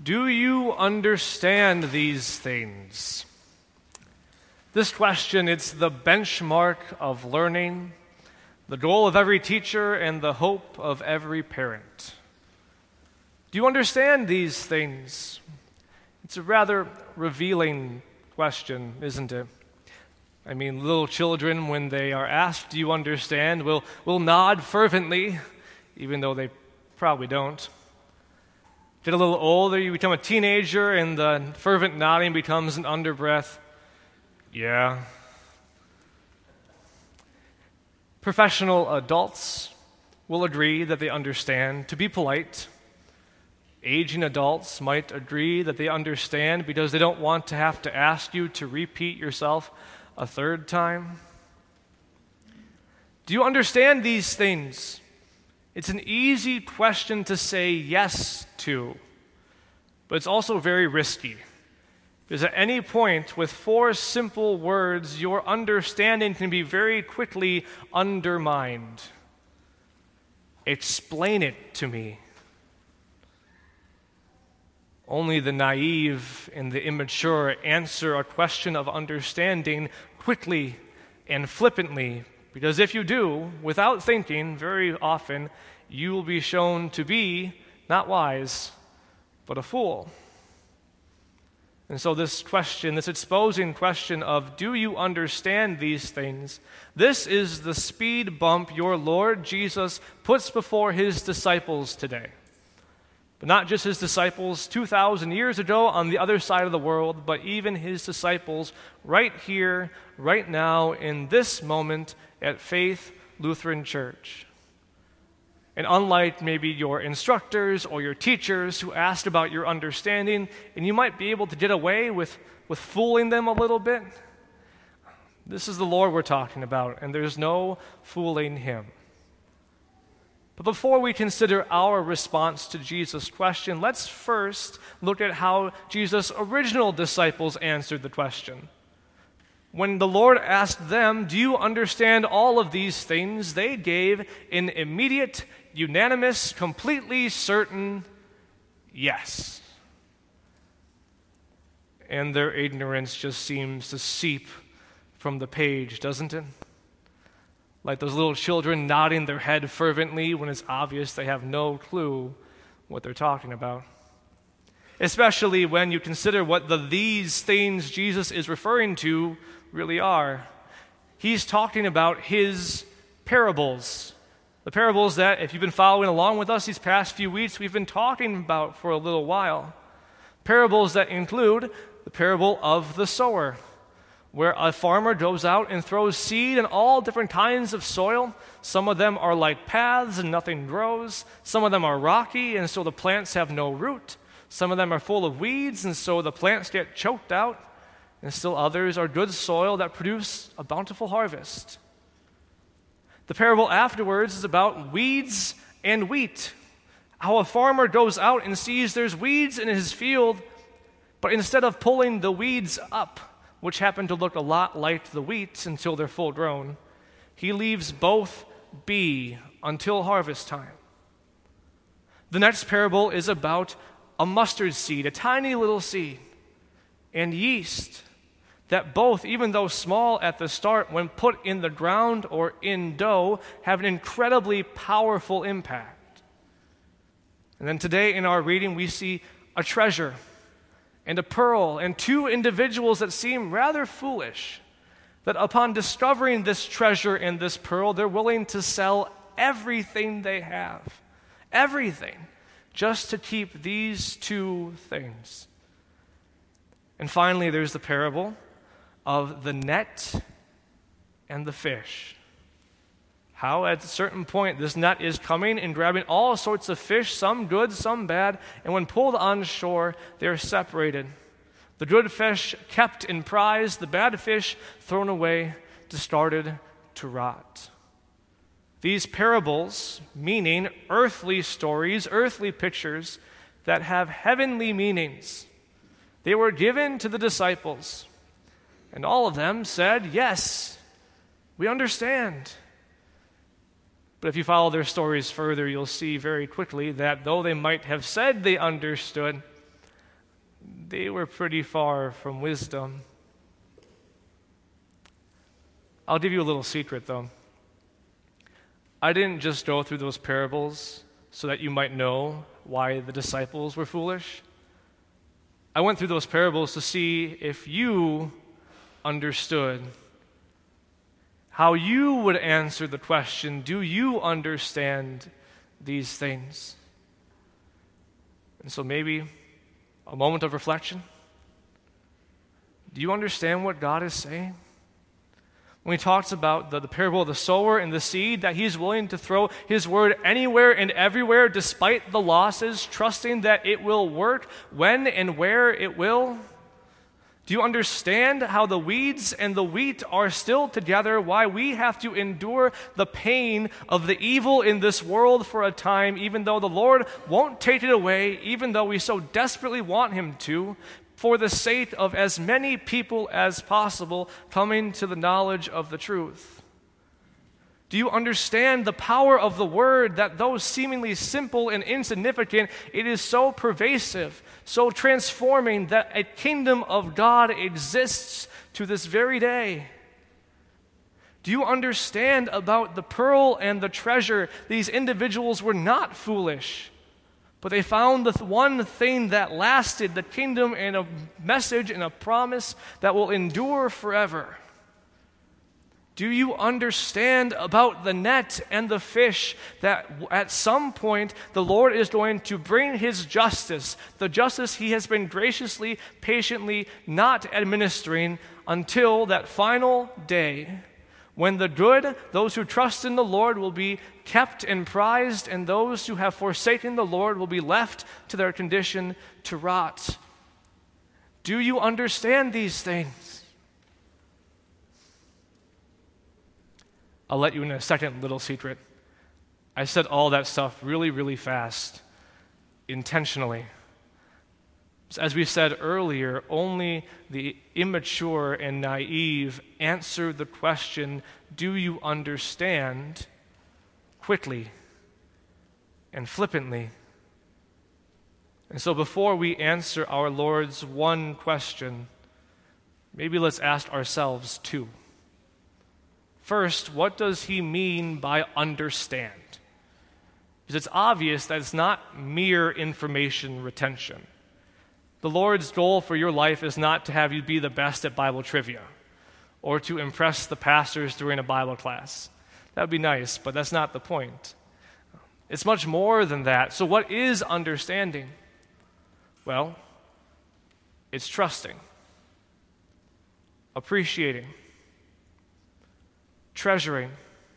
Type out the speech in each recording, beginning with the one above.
Do you understand these things? This question, it's the benchmark of learning, the goal of every teacher, and the hope of every parent. Do you understand these things? It's a rather revealing question, isn't it? I mean, little children, when they are asked, do you understand, will nod fervently, even though they probably don't. Get a little older, you become a teenager, and the fervent nodding becomes an underbreath, yeah. Professional adults will agree that they understand. To be polite, aging adults might agree that they understand because they don't want to have to ask you to repeat yourself a third time. Do you understand these things? It's an easy question to say yes to, but it's also very risky. Because at any point, with 4 simple words, your understanding can be very quickly undermined. Explain it to me. Only the naive and the immature answer a question of understanding quickly and flippantly, because if you do, without thinking, very often, you will be shown to be not wise, but a fool. And so this question, this exposing question of, do you understand these things? This is the speed bump your Lord Jesus puts before his disciples today. But not just his disciples 2,000 years ago on the other side of the world, but even his disciples right here, right now, in this moment at Faith Lutheran Church. And unlike maybe your instructors or your teachers who asked about your understanding, and you might be able to get away with fooling them a little bit, this is the Lord we're talking about, and there's no fooling him. But before we consider our response to Jesus' question, let's first look at how Jesus' original disciples answered the question. When the Lord asked them, do you understand all of these things? They gave an immediate, unanimous, completely certain yes. And their ignorance just seems to seep from the page, doesn't it? Like those little children nodding their head fervently when it's obvious they have no clue what they're talking about. Especially when you consider what these things Jesus is referring to really are. He's talking about his parables. The parables that, if you've been following along with us these past few weeks, we've been talking about for a little while. Parables that include the parable of the sower, where a farmer goes out and throws seed in all different kinds of soil. Some of them are like paths and nothing grows. Some of them are rocky, and so the plants have no root. Some of them are full of weeds, and so the plants get choked out. And still others are good soil that produce a bountiful harvest. The parable afterwards is about weeds and wheat. How a farmer goes out and sees there's weeds in his field, but instead of pulling the weeds up, which happen to look a lot like the wheat until they're full grown, he leaves both be until harvest time. The next parable is about a mustard seed, a tiny little seed, and yeast, that both, even though small at the start, when put in the ground or in dough, have an incredibly powerful impact. And then today in our reading, we see a treasure and a pearl and 2 individuals that seem rather foolish, that upon discovering this treasure and this pearl, they're willing to sell everything they have, everything, just to keep these 2 things. And finally, there's the parable of the net and the fish. How at a certain point this net is coming and grabbing all sorts of fish, some good, some bad, and when pulled on shore, they are separated. The good fish kept in prize, the bad fish thrown away, discarded to rot. These parables, meaning earthly stories, earthly pictures that have heavenly meanings, they were given to the disciples. And all of them said, yes, we understand. But if you follow their stories further, you'll see very quickly that though they might have said they understood, they were pretty far from wisdom. I'll give you a little secret, though. I didn't just go through those parables so that you might know why the disciples were foolish. I went through those parables to see if you understood, how you would answer the question, do you understand these things? And so maybe a moment of reflection. Do you understand what God is saying? When he talks about the parable of the sower and the seed, that he's willing to throw his word anywhere and everywhere despite the losses, trusting that it will work when and where it will. Do you understand how the weeds and the wheat are still together, why we have to endure the pain of the evil in this world for a time, even though the Lord won't take it away, even though we so desperately want him to, for the sake of as many people as possible coming to the knowledge of the truth? Do you understand the power of the word, that though seemingly simple and insignificant, it is so pervasive, so transforming that a kingdom of God exists to this very day? Do you understand about the pearl and the treasure? These individuals were not foolish, but they found the one thing that lasted, the kingdom and a message and a promise that will endure forever. Do you understand about the net and the fish, that at some point the Lord is going to bring his justice, the justice he has been graciously, patiently not administering until that final day when the good, those who trust in the Lord, will be kept and prized, and those who have forsaken the Lord will be left to their condition to rot? Do you understand these things? I'll let you in a second little secret. I said all that stuff really, really fast, intentionally. As we said earlier, only the immature and naive answer the question, do you understand, quickly and flippantly. And so before we answer our Lord's one question, maybe let's ask ourselves two. First, what does he mean by understand? Because it's obvious that it's not mere information retention. The Lord's goal for your life is not to have you be the best at Bible trivia or to impress the pastors during a Bible class. That would be nice, but that's not the point. It's much more than that. So what is understanding? Well, it's trusting, appreciating, treasuring,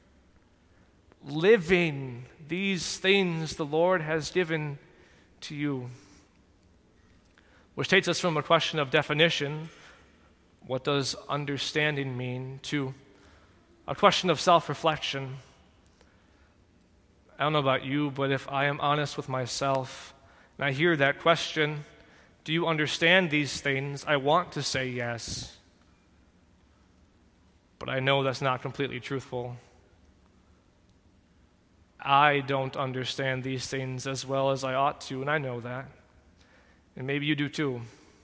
living these things the Lord has given to you. Which takes us from a question of definition, what does understanding mean, to a question of self-reflection. I don't know about you, but if I am honest with myself, and I hear that question, do you understand these things? I want to say yes, but I know that's not completely truthful. I don't understand these things as well as I ought to, and I know that. And maybe you do too.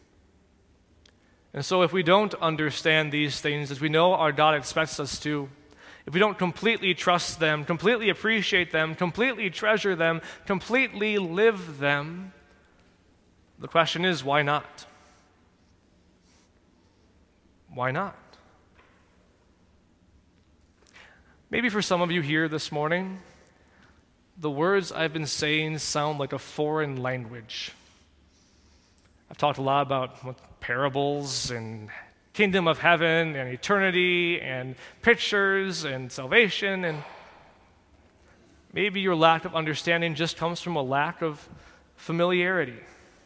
And so if we don't understand these things as we know our God expects us to, if we don't completely trust them, completely appreciate them, completely treasure them, completely live them, the question is, why not? Why not? Maybe for some of you here this morning, the words I've been saying sound like a foreign language. I've talked a lot about parables and kingdom of heaven and eternity and pictures and salvation, and maybe your lack of understanding just comes from a lack of familiarity.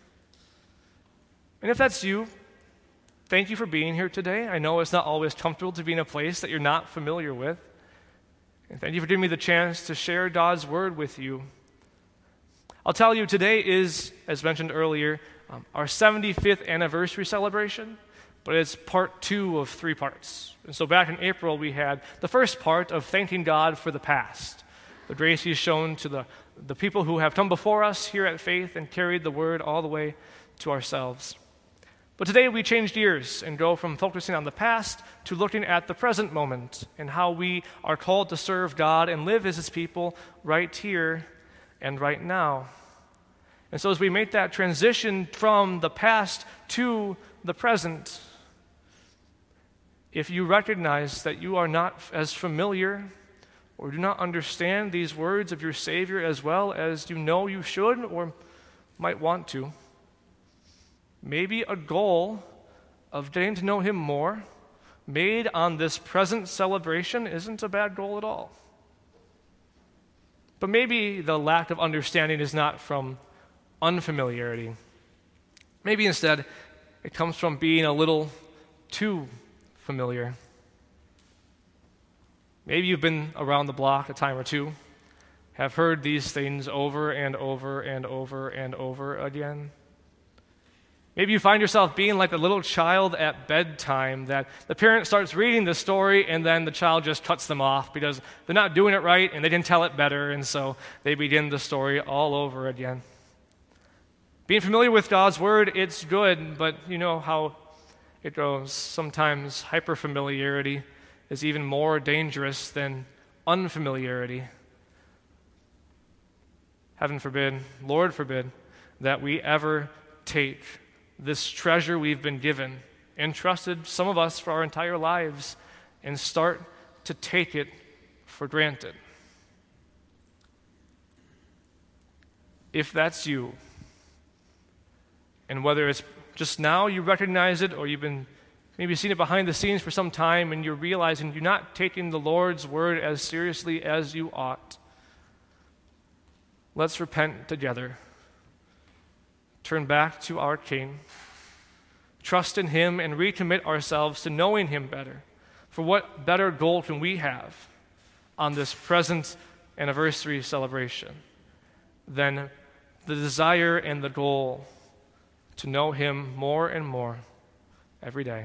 And if that's you, thank you for being here today. I know it's not always comfortable to be in a place that you're not familiar with. And thank you for giving me the chance to share God's word with you. I'll tell you, today is, as mentioned earlier, our 75th anniversary celebration, but it's part 2 of 3 parts. And so back in April, we had the first part of thanking God for the past, the grace he's shown to the people who have come before us here at Faith and carried the word all the way to ourselves. But today we change gears and go from focusing on the past to looking at the present moment and how we are called to serve God and live as His people right here and right now. And so as we make that transition from the past to the present, if you recognize that you are not as familiar or do not understand these words of your Savior as well as you know you should or might want to, maybe a goal of getting to know Him more made on this present celebration isn't a bad goal at all. But maybe the lack of understanding is not from unfamiliarity. Maybe instead it comes from being a little too familiar. Maybe you've been around the block a time or two, have heard these things over and over and over and over again. Maybe you find yourself being like the little child at bedtime, that the parent starts reading the story and then the child just cuts them off because they're not doing it right and they didn't tell it better, and so they begin the story all over again. Being familiar with God's Word, it's good, but you know how it goes. Sometimes hyperfamiliarity is even more dangerous than unfamiliarity. Heaven forbid, Lord forbid, that we ever take this treasure we've been given, entrusted some of us for our entire lives, and start to take it for granted. If that's you, and whether it's just now you recognize it or you've been maybe seen it behind the scenes for some time and you're realizing you're not taking the Lord's Word as seriously as you ought, let's repent together. Turn back to our King, trust in Him, and recommit ourselves to knowing Him better. For what better goal can we have on this present anniversary celebration than the desire and the goal to know Him more and more every day?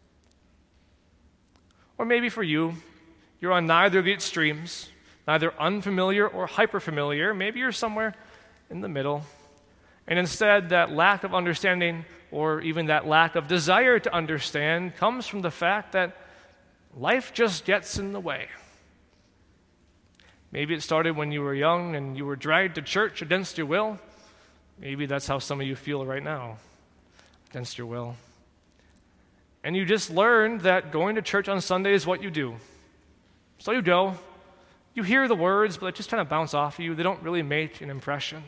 Or maybe for you, you're on neither of the extremes, neither unfamiliar or hyperfamiliar. Maybe you're somewhere in the middle. And instead, that lack of understanding or even that lack of desire to understand comes from the fact that life just gets in the way. Maybe it started when you were young and you were dragged to church against your will. Maybe that's how some of you feel right now, against your will. And you just learned that going to church on Sunday is what you do. So you go, you hear the words, but they just kind of bounce off of you. They don't really make an impression.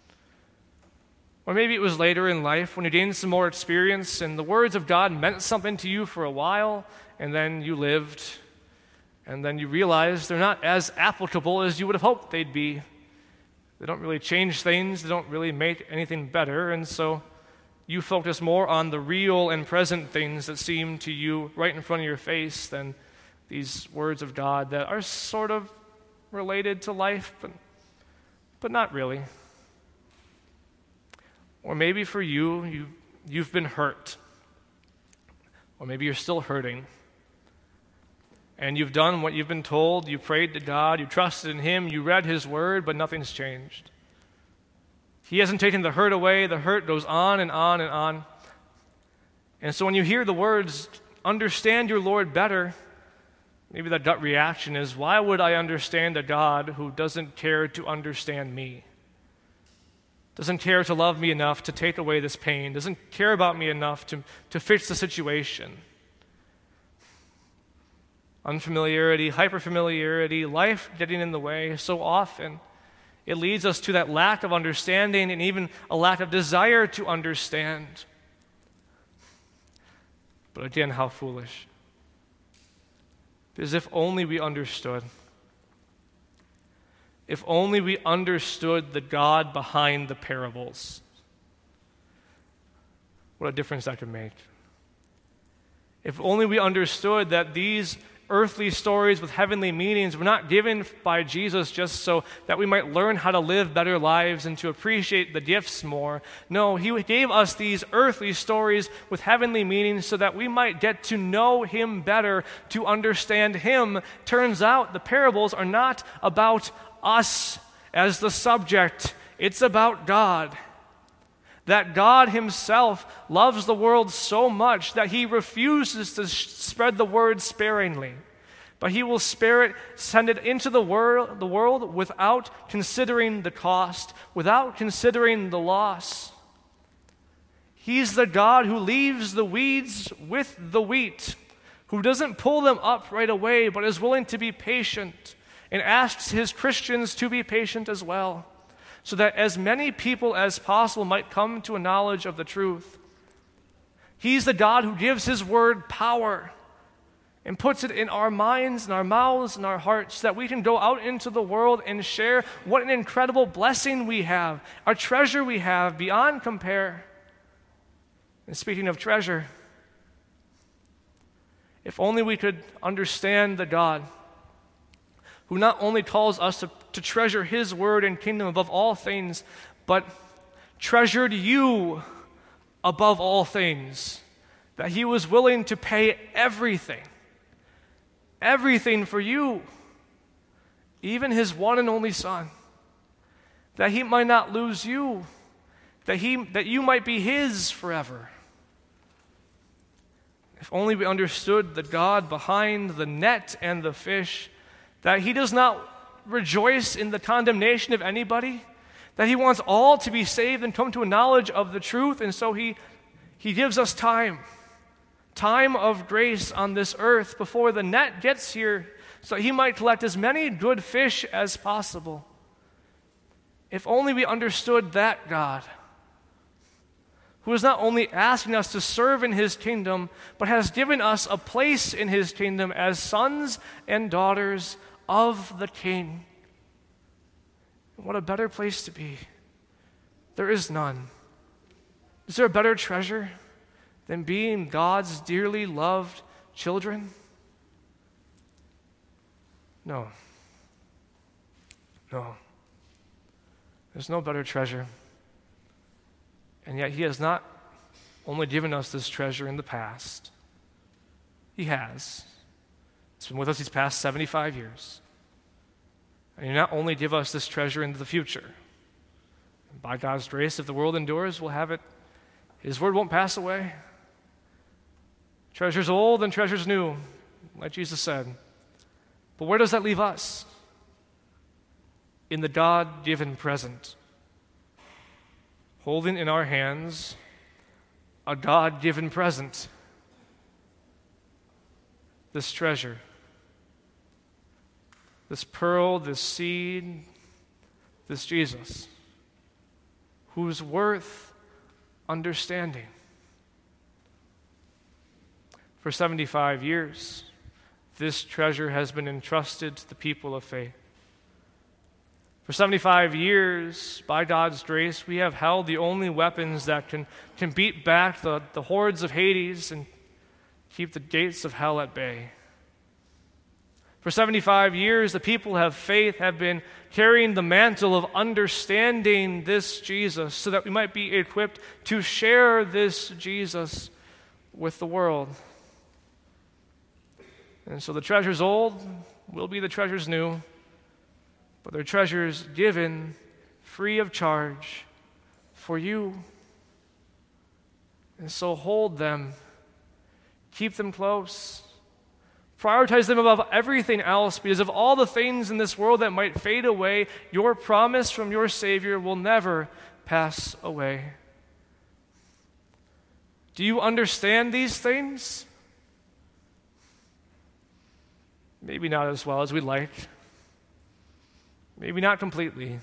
Or maybe it was later in life when you gained some more experience and the words of God meant something to you for a while, and then you lived, and then you realized they're not as applicable as you would have hoped they'd be. They don't really change things. They don't really make anything better, and so you focus more on the real and present things that seem to you right in front of your face than these words of God that are sort of related to life, but not really. Or maybe for you, you've been hurt. Or maybe you're still hurting. And you've done what you've been told. You prayed to God. You trusted in Him. You read His Word, but nothing's changed. He hasn't taken the hurt away. The hurt goes on and on and on. And so when you hear the words, understand your Lord better, maybe that gut reaction is, why would I understand a God who doesn't care to understand me? Doesn't care to love me enough to take away this pain, doesn't care about me enough to fix the situation. Unfamiliarity, hyperfamiliarity, life getting in the way so often. It leads us to that lack of understanding and even a lack of desire to understand. But again, how foolish. Because if only we understood. If only we understood the God behind the parables, what a difference that could make. If only we understood that these earthly stories with heavenly meanings were not given by Jesus just so that we might learn how to live better lives and to appreciate the gifts more. No, He gave us these earthly stories with heavenly meanings so that we might get to know Him better, to understand Him. Turns out the parables are not about us as the subject. It's about God. That God himself loves the world so much that he refuses to spread the word sparingly, but he will send it into the world without considering the cost, without considering the loss. He's the God who leaves the weeds with the wheat, who doesn't pull them up right away, but is willing to be patient and asks his Christians to be patient as well, so that as many people as possible might come to a knowledge of the truth. He's the God who gives his word power and puts it in our minds and our mouths and our hearts so that we can go out into the world and share what an incredible blessing we have, a treasure we have beyond compare. And speaking of treasure, if only we could understand the God who not only calls us to treasure his word and kingdom above all things, but treasured you above all things, that he was willing to pay everything for you, even his one and only Son, that he might not lose you, that you might be his forever. If only we understood the God behind the net and the fish, that he does not rejoice in the condemnation of anybody, that he wants all to be saved and come to a knowledge of the truth, and so he gives us time of grace on this earth before the net gets here, so he might collect as many good fish as possible. If only we understood that God, who is not only asking us to serve in his kingdom, but has given us a place in his kingdom as sons and daughters of the King. What a better place to be. There is none. Is there a better treasure than being God's dearly loved children? No. There's no better treasure. And yet he has not only given us this treasure in the past. He has. It's been with us these past 75 years. And he not only give us this treasure into the future. And by God's grace, if the world endures, we'll have it. His word won't pass away. Treasure's old and treasure's new, like Jesus said. But where does that leave us? In the God-given present. Holding in our hands a God-given present. This treasure. This pearl, this seed, this Jesus, who's worth understanding. For 75 years, this treasure has been entrusted to the people of faith. For 75 years, by God's grace, we have held the only weapons that can beat back the hordes of Hades and keep the gates of hell at bay. For 75 years, the people of faith have been carrying the mantle of understanding this Jesus so that we might be equipped to share this Jesus with the world. And so the treasure's old will be the treasure's new, but they're treasures given free of charge for you. And so hold them, keep them close. Prioritize them above everything else, because of all the things in this world that might fade away, your promise from your Savior will never pass away. Do you understand these things? Maybe not as well as we'd like. Maybe not completely.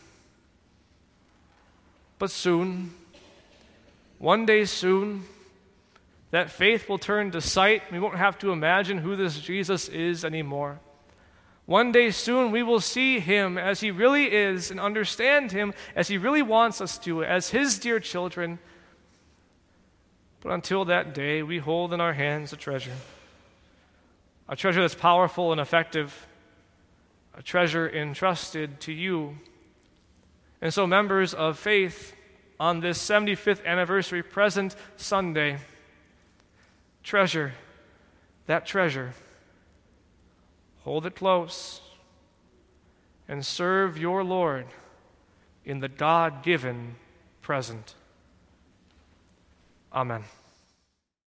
But soon, one day soon, that faith will turn to sight. We won't have to imagine who this Jesus is anymore. One day soon, we will see him as he really is and understand him as he really wants us to, as his dear children. But until that day, we hold in our hands a treasure that's powerful and effective, a treasure entrusted to you. And so, members of faith, on this 75th anniversary present Sunday, treasure that treasure. Hold it close and serve your Lord in the God-given present. Amen.